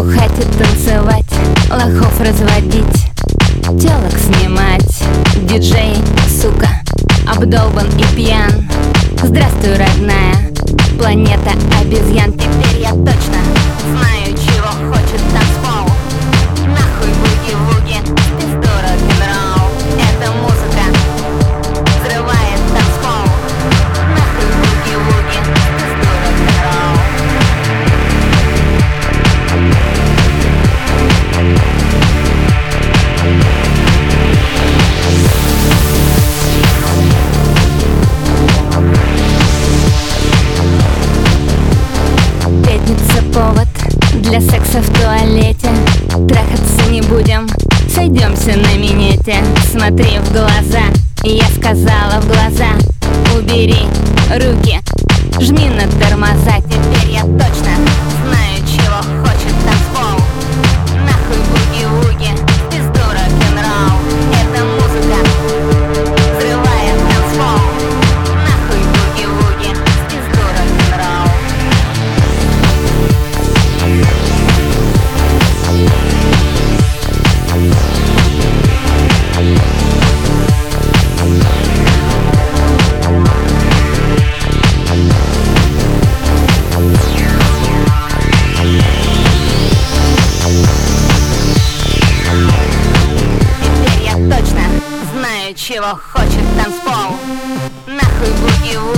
Бухать и танцевать, лохов разводить, телок снимать. Диджей, сука, обдолбан и пьян. Здравствуй, родная планета обезьян. Теперь я точно знаю, чего хочет танцпол. Нахуй буги-вуги, пизду рок-н-ролл. Эта музыка взрывает танцпол. Нахуй буги-вуги, пизду рок-н-ролл. Пятница повод для секса в туалете. Трахаться не будем, сойдемся на минете. Смотри в глаза, я сказала в глаза. Убери руки, жми на тормоза. Теперь я точно знаю, чего хочет танцпол. Нахуй буги-вуги, пизду рок-н-ролл. Эта музыка взрывает танцпол. Нахуй буги-вуги, пизду рок-н-ролл. Теперь я точно знаю, чего хочет танцпол. Нахуй буги-вуги.